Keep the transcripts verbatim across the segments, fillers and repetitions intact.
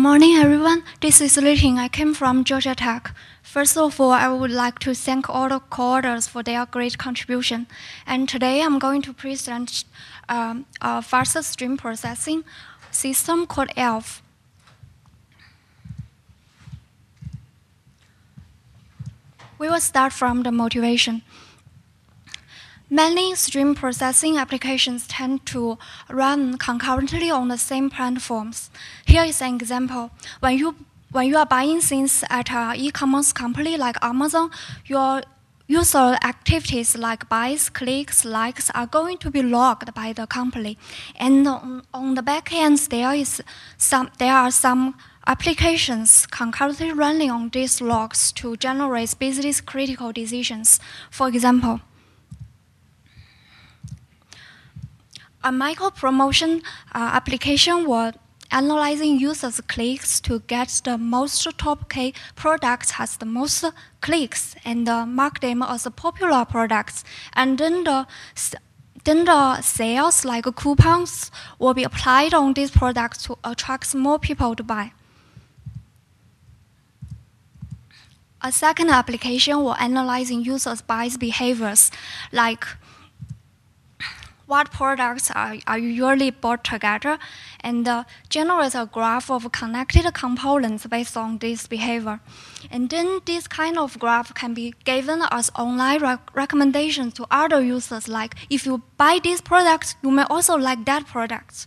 morning, everyone. This is Liting. I came from Georgia Tech. First of all, I would like to thank all the coders for their great contribution. And today I'm going to present um, a faster stream processing system called E L F. We will start from the motivation. Many stream processing applications tend to run concurrently on the same platforms. Here is an example. When you, when you are buying things at an e-commerce company like Amazon, your user activities like buys, clicks, likes are going to be logged by the company. And on, on the back end, there, is some, there are some applications concurrently running on these logs to generate business critical decisions. For example, a micro-promotion uh, application was analyzing users' clicks to get the most top K products has the most clicks and uh, mark them as popular products. And then the, then the sales, like coupons, will be applied on these products to attract more people to buy. A second application was analyzing users' buys behaviors, like what products are, are usually bought together, and uh, generate a graph of connected components based on this behavior. And then this kind of graph can be given as online rec recommendations to other users, like if you buy this product, you may also like that product.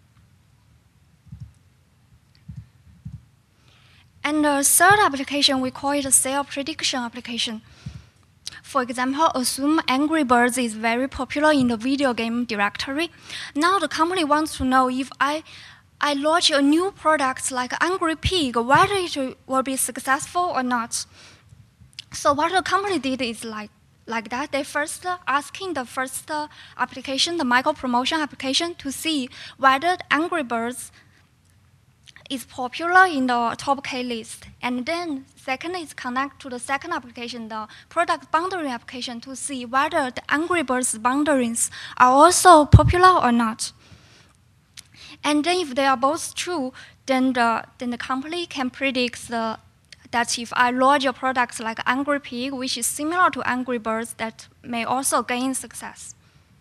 And the third application, we call it a sale prediction application. For example, assume Angry Birds is very popular in the video game directory. Now the company wants to know if I, I launch a new product like Angry Pig, whether it will be successful or not. So what the company did is like, like that. They first uh, asking the first uh, application, the micro promotion application, to see whether Angry Birds is popular in the top K list. And then second is connect to the second application, the product boundary application, to see whether the Angry Birds boundaries are also popular or not. And then if they are both true, then the, then the company can predict the, that if I launch a product like Angry Pig, which is similar to Angry Birds, that may also gain success.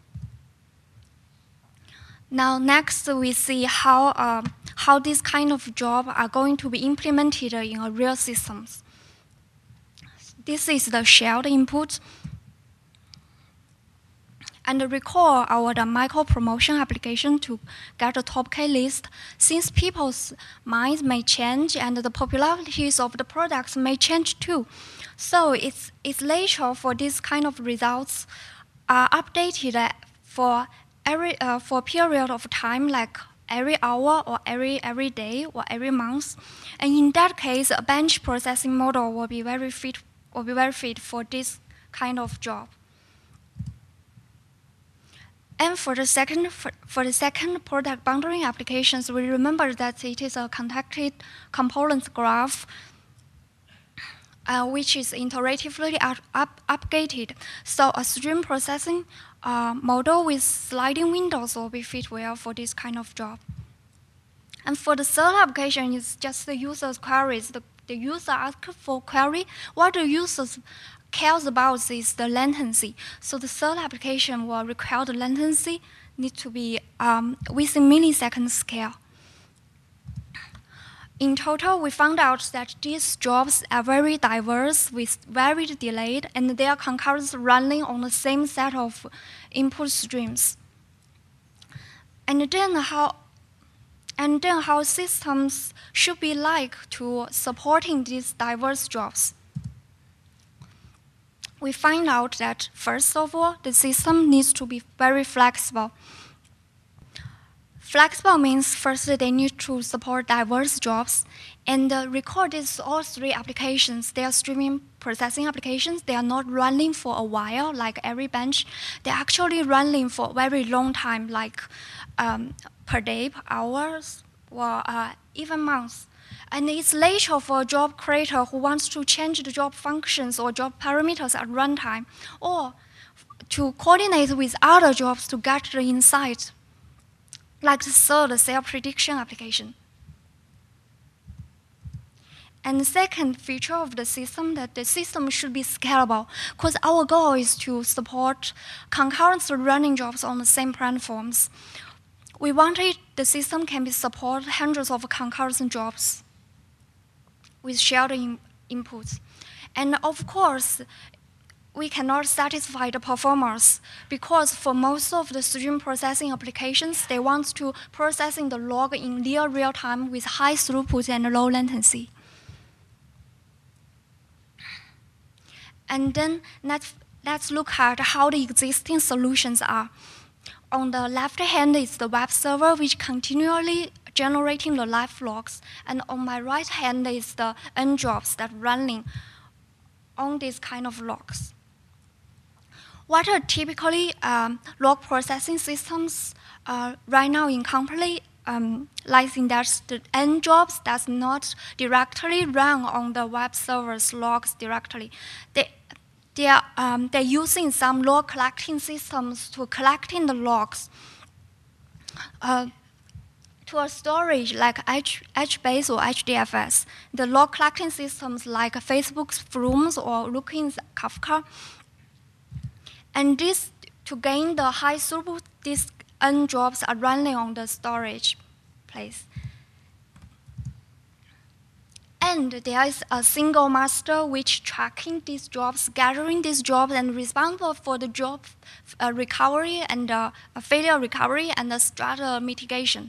Now next we see how um, how these kind of jobs are going to be implemented in a real systems. This is the shared input. And recall our the micro promotion application to get a top K list. Since people's minds may change and the popularities of the products may change too. So it's, it's natural for this kind of results are updated for every uh, for a period of time, like every hour or every every day or every month. And in that case, a bench processing model will be very fit will be very fit for this kind of job. And for the second for, for the second product boundary applications, we remember that it is a connected components graph, uh, which is iteratively up, up, updated. So a stream processing uh, model with sliding windows will be fit well for this kind of job. And for the third application, it's just the user's queries. The, the user asks for query. What the user cares about is the latency. So the third application will require the latency need to be um, within millisecond scale. In total, we found out that these jobs are very diverse with very delayed, and they are concurrently running on the same set of input streams. And then how, and then how systems should be like to supporting these diverse jobs. We find out that first of all, the system needs to be very flexible. Flexible means first they need to support diverse jobs and uh, record these all three applications. They are streaming processing applications. They are not running for a while like every bench. They're actually running for a very long time, like um, per day, per hours, or uh, even months. And it's natural for a job creator who wants to change the job functions or job parameters at runtime, or to coordinate with other jobs to get the insight, like the third sale prediction application. And the second feature of the system, that the system should be scalable, because our goal is to support concurrent running jobs on the same platforms. We wanted the system can be support hundreds of concurrent jobs with shared in inputs. And of course, we cannot satisfy the performers because for most of the stream processing applications, they want to processing the log in near real time with high throughput and low latency. And then let's, let's look at how the existing solutions are. On the left hand is the web server, which continually generating the live logs. And on my right hand is the end jobs that running on these kind of logs. What are typically um, log processing systems uh, right now in company? Um, like in that the end jobs does not directly run on the web server's logs directly. They, they are, um, they're using some log collecting systems to collecting the logs uh, to a storage like H, HBase or H D F S. The log collecting systems like Facebook's Flumes or Looking's Kafka. And this, to gain the high throughput, these end jobs are running on the storage place. And there is a single master which tracking these jobs, gathering these jobs, and responsible for the job uh, recovery and uh, failure recovery and the strata mitigation.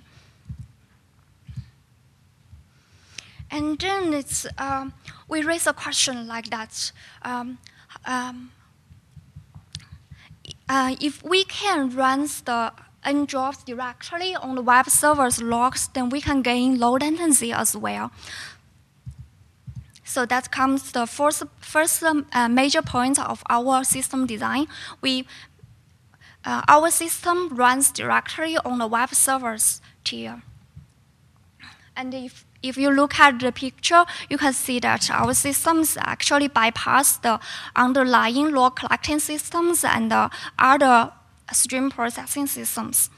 And then it's, um, we raise a question like that. Um, um, uh, if we can run the end jobs directly on the web server's logs, then we can gain low latency as well. So that comes the first, first uh, major point of our system design. We, uh, our system runs directly on the web server's tier. And if, if you look at the picture, you can see that our systems actually bypass the underlying log collecting systems and the other stream processing systems.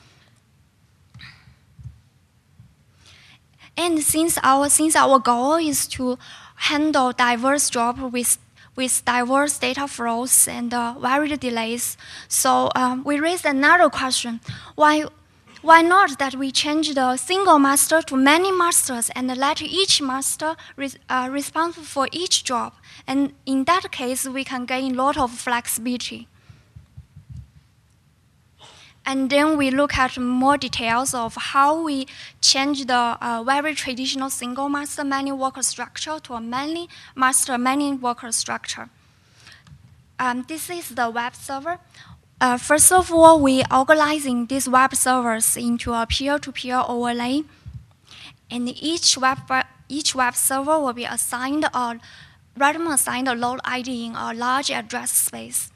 And since our, since our goal is to handle diverse jobs with, with diverse data flows and uh, varied delays, so um, we raised another question. Why, why not that we change the single master to many masters and let each master re uh, responsible for each job? And in that case, we can gain a lot of flexibility. And then we look at more details of how we change the uh, very traditional single master many worker structure to a many master many worker structure. Um, this is the web server. Uh, first of all, we organizing these web servers into a peer-to-peer overlay. And each web, each web server will be assigned a random assigned a load I D in a large address space.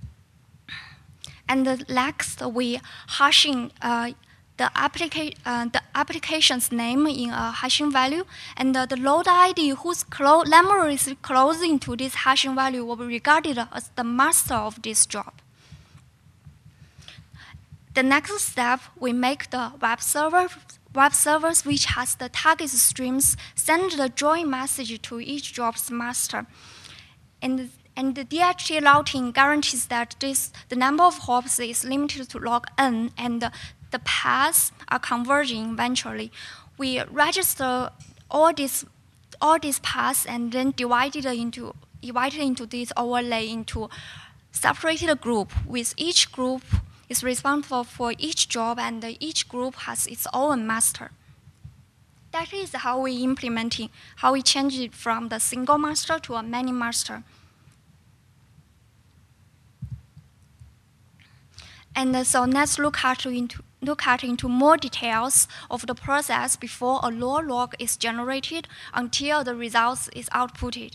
And the next, we hashing uh, the, applica uh, the application's name in a hashing value, and uh, the load I D whose memory is closing to this hashing value will be regarded as the master of this job. The next step, we make the web server web servers which has the target streams send the join message to each job's master. And And the D H T routing guarantees that this, the number of hops is limited to log n, and the, the paths are converging eventually. We register all these, all these paths and then divide it into, divided into this overlay into separated group, with each group is responsible for each job, and each group has its own master. That is how we implementing, how we change it from the single master to a many master. And so let's look at, into, look at into more details of the process before a raw log is generated until the results is outputted.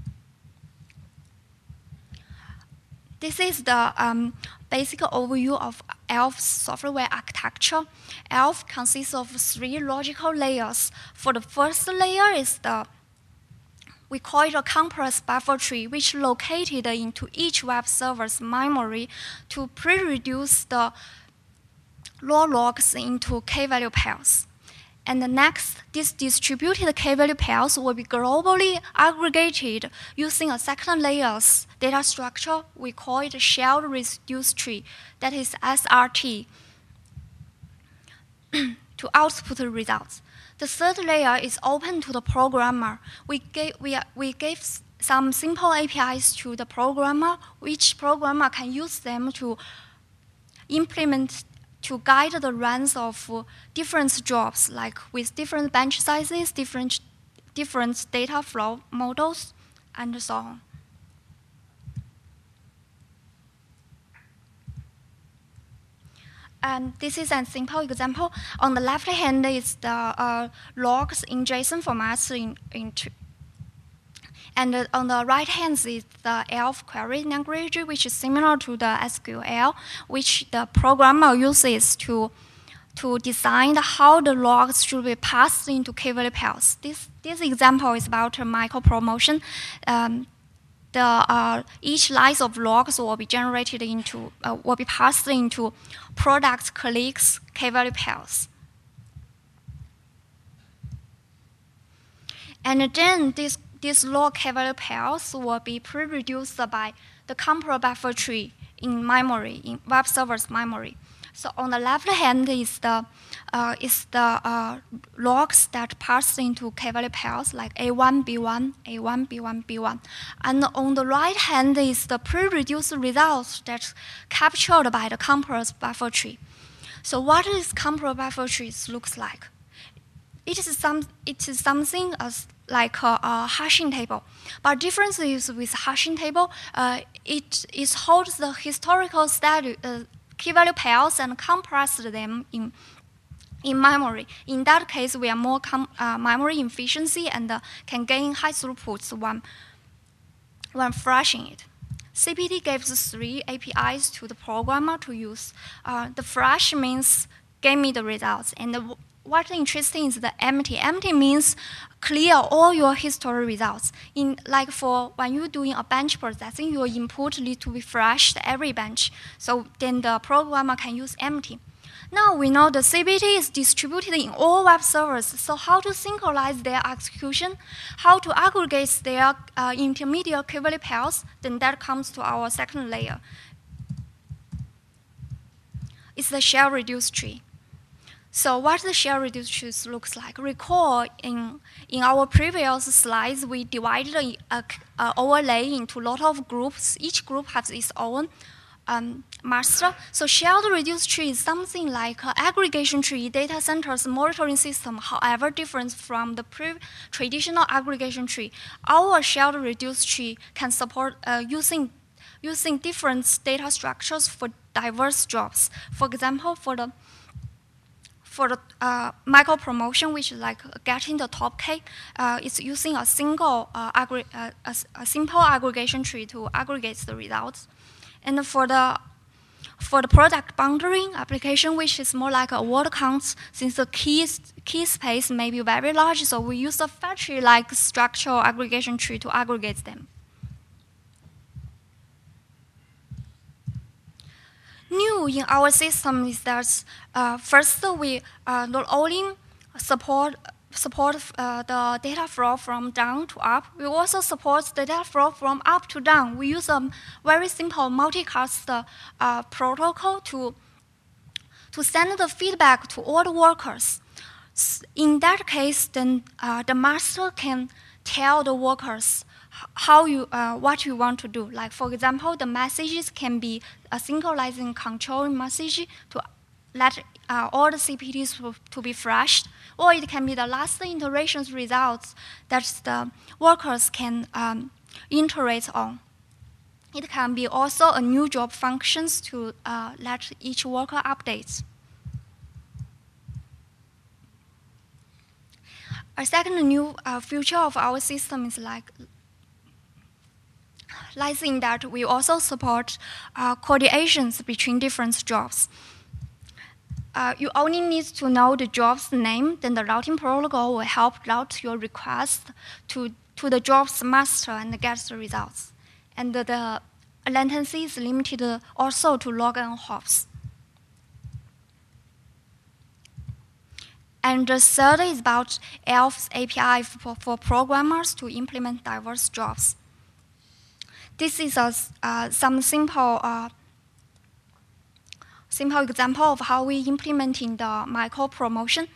This is the um, basic overview of E L F's software architecture. E L F consists of three logical layers. For the first layer is the we call it a compress buffer tree, which located into each web server's memory to pre-reduce the raw logs into k-value pairs. And the next, these distributed key-value pairs will be globally aggregated using a second layer's data structure. We call it a shared reduced tree, that is S R T, to output the results. The third layer is open to the programmer. We gave, we, we gave some simple A P Is to the programmer, which programmer can use them to implement, to guide the runs of uh, different jobs, like with different bench sizes, different, different data flow models, and so on. And this is a simple example. On the left hand is the uh, logs in JSON formats in, in and uh, on the right hand is the ELF query language, which is similar to the S Q L, which the programmer uses to, to design how the logs should be passed into key-value pairs. This, this example is about a micro-promotion. Um, the, uh, each line of logs will be generated into, uh, will be passed into product colleagues key-value pairs. And then this These log key-value pairs will be pre-reduced by the Compare buffer tree in memory, in web server's memory. So on the left hand is the, uh, is the uh, logs that pass into key-value pairs like A one, B one, A one, B one, B one. And on the right hand is the pre-reduced results that's captured by the Compare buffer tree. So what is Compare buffer tree looks like? It is, some, it is something as like a, a hashing table. But difference is with hashing table, uh, it, it holds the historical status, uh, key-value pairs and compresses them in, in memory. In that case, we are more com uh, memory efficiency and uh, can gain high throughputs when, when flashing it. C P T gives three A P Is to the programmer to use. Uh, the flash means give me the results, and the what's interesting is the empty. Empty means clear all your history results. In like for when you're doing a bench processing, your input needs to be flashed every bench. So then the programmer can use empty. Now we know the C P T is distributed in all web servers. So how to synchronize their execution, how to aggregate their uh, intermediate key-value pairs, then that comes to our second layer. It's the shared reduced tree. So what the shared reduced tree looks like? Recall in, in our previous slides, we divided a, a, a overlay into a lot of groups. Each group has its own um, master. So shared reduced tree is something like an aggregation tree, data centers monitoring system, however different from the pre traditional aggregation tree. Our shared reduced tree can support uh, using, using different data structures for diverse jobs. For example, for the For the uh, micro promotion, which is like getting the top K, uh, it's using a single, uh, uh, a, a simple aggregation tree to aggregate the results. And for the for the product boundary application, which is more like a word count, since the key key space may be very large, so we use a factory-like structural aggregation tree to aggregate them. New in our system is that uh, first we uh, not only support support uh, the data flow from down to up, we also support the data flow from up to down. We use a very simple multicast uh, protocol to to send the feedback to all the workers. In that case, then uh, the master can tell the workers how you, uh, what you want to do. Like for example, the messages can be a synchronizing control message to let uh, all the C P Ts to be flashed, or it can be the last iteration's results that the workers can um, iterate on. It can be also a new job functions to uh, let each worker update. A second new uh, feature of our system is like lies in that we also support uh, coordinations between different jobs. Uh, you only need to know the job's name, then the routing protocol will help route your request to, to the job's master and get the results. And the, the latency is limited also to log and hops. And the third is about ELF's A P I for, for programmers to implement diverse jobs. This is a, uh, some simple, uh, simple example of how we implementing the micro promotion.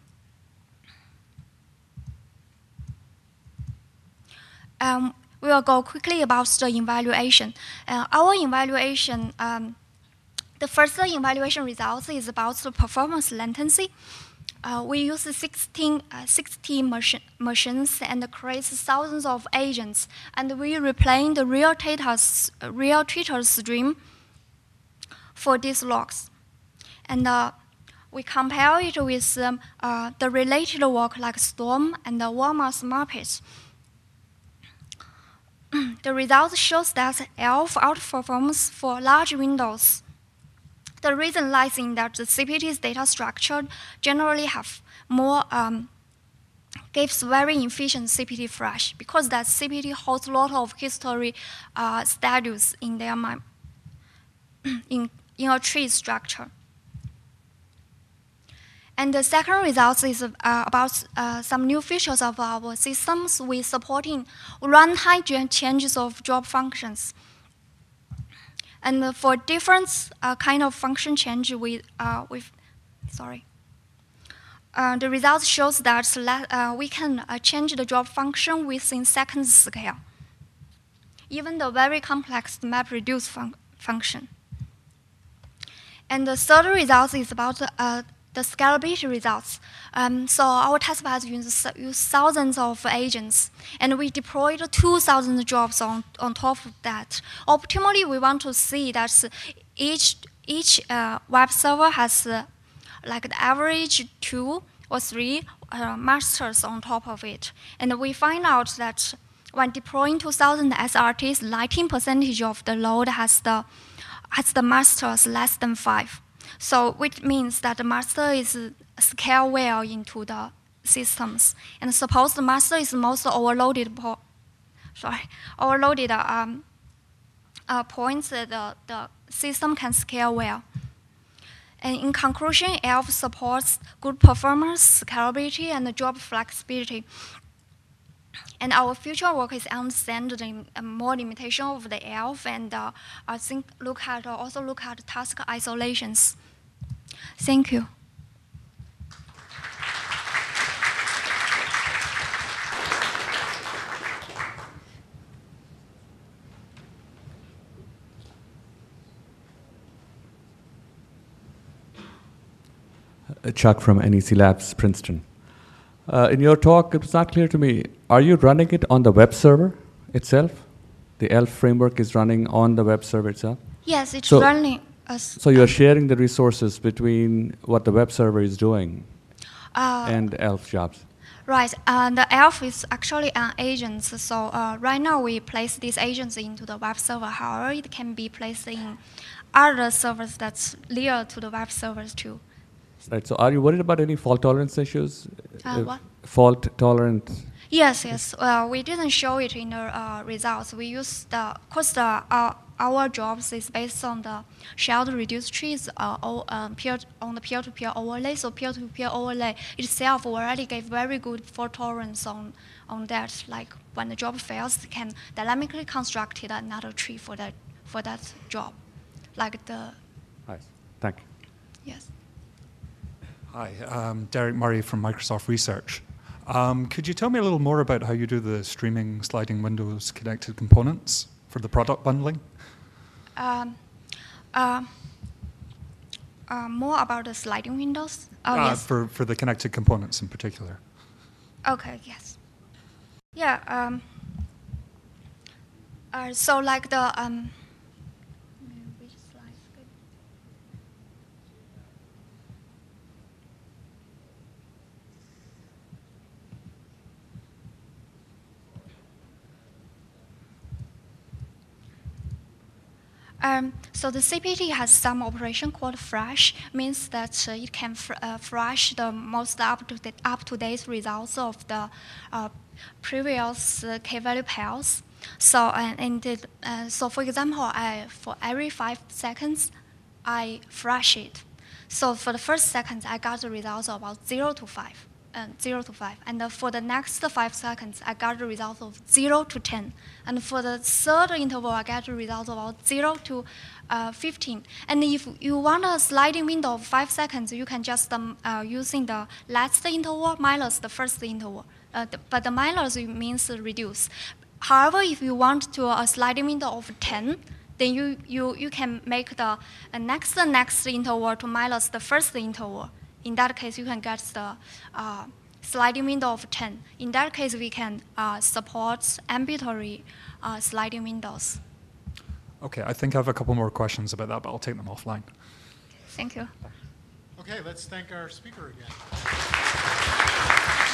Um, we will go quickly about the evaluation. Uh, our evaluation, um, the first evaluation results is about the performance latency. Uh, we use sixteen, uh, sixty machine, machines and create thousands of agents, and we replaying the real data, uh, real Twitter stream for these logs. And uh, we compare it with um, uh, the related work like Storm and the Walmart Smartpage. The result shows that E L F outperforms for large windows. The reason lies in that the C P T's data structure generally have more, um, gives very efficient C P T flash, because that C P T holds a lot of history uh, status in their in, in a tree structure. And the second result is uh, about uh, some new features of our systems. We supporting runtime changes of job functions. And for different uh, kind of function change, we uh, with sorry. Uh, the result shows that uh, we can uh, change the job function within seconds scale, even the very complex MapReduce fun function. And the third result is about uh, the scalability results. Um, so our testbed uses use thousands of agents, and we deployed two thousand jobs on, on top of that. Optimally, we want to see that each, each uh, web server has uh, like the average two or three uh, masters on top of it. And we find out that when deploying two thousand S R Ts, nineteen percent of the load has the, has the masters less than five. So which means that the master is scale well into the systems. And suppose the master is most overloaded, po sorry, overloaded um, uh, points that the, the system can scale well. And in conclusion, E L F supports good performance, scalability, and job flexibility. And our future work is understand the uh, more limitation of the E L F, and uh, I think look at uh, also look at task isolations. Thank you. Chuck from N E C Labs, Princeton. Uh, in your talk, it was not clear to me, are you running it on the web server itself? The E L F framework is running on the web server itself? Yes, it's so, running. As, so you're sharing the resources between what the web server is doing uh, and E L F jobs? Right, uh, the E L F is actually an agent, so uh, right now we place these agents into the web server. However, it can be placed in other servers that's near to the web servers too. Right, so are you worried about any fault tolerance issues? Uh, what? Fault tolerant? Yes, yes. Uh, we didn't show it in the uh, results. We use the, because the, uh, our jobs is based on the shared reduced trees uh, all, um, peer, on the peer-to-peer overlay. So peer-to-peer overlay itself already gave very good fault tolerance on, on that. Like when the job fails, it can dynamically construct another tree for that, for that job. Like the... Nice, thank you. Yes. Hi, um, Derek Murray from Microsoft Research. Um, could you tell me a little more about how you do the streaming sliding windows connected components for the product bundling? Um, uh, uh, more about the sliding windows? Oh, uh, yes. For, for the connected components in particular. Okay, yes. Yeah, um, uh, so like the, um, which slide is good? Um, so the C P T has some operation called flash, means that uh, it can fr uh, flash the most up-to-date up-to-date results of the uh, previous uh, k-value pairs. So uh, and it, uh, so for example, I for every five seconds, I flash it. So for the first seconds, I got the results of about zero to five. Uh, zero to five. And uh, for the next five seconds, I got the result of zero to ten. And for the third interval, I got the result of about zero to uh, fifteen. And if you want a sliding window of five seconds, you can just um, uh, using the last interval minus the first interval. Uh, the, but the minus means reduce. However, if you want to a sliding window of ten, then you, you, you can make the uh, next next interval to minus the first interval. In that case, you can get the uh, sliding window of ten. In that case, we can uh, support ambulatory uh, sliding windows. Okay, I think I have a couple more questions about that, but I'll take them offline. Thank you. Okay, let's thank our speaker again.